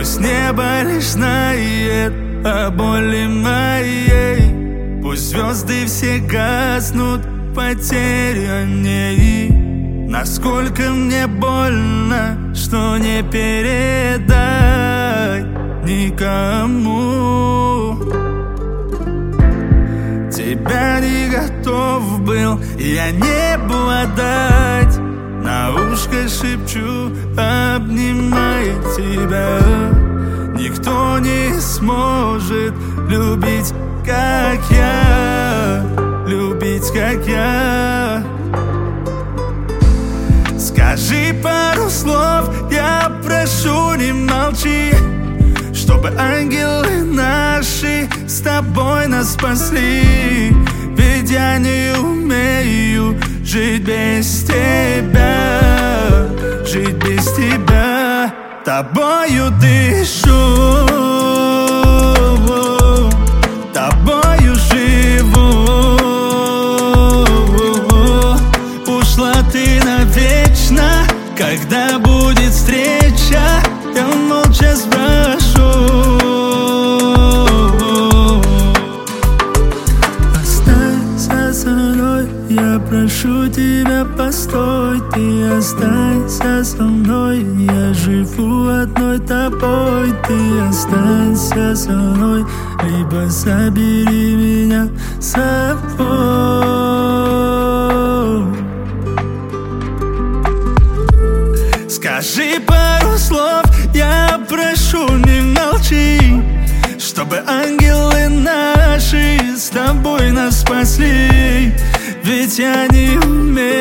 Пусть небо лишь знает о боли моей. Пусть звезды все гаснут, потерянней. Насколько мне больно, что не передай никому. Тебя не готов был я небу отдать. На ушко шепчу, обнимай тебя. Никто не сможет любить, как я, любить, как я. Скажи пару слов, я прошу, не молчи, чтобы ангелы наши с тобой нас спасли. Ведь я не умею жить без тебя, жить без тебя. Тобою дышу, тобою живу. Ушла ты навечно, когда будет встреча, я молча спрошу. Останься со мной, я прошу тебя, постой. Ты останься со мной, я живу одной тобой. Ты останься со мной, либо забери меня с собой. Скажи пару слов, я прошу, не молчи, чтобы ангелы наши с тобой нас спасли. Ведь я не умею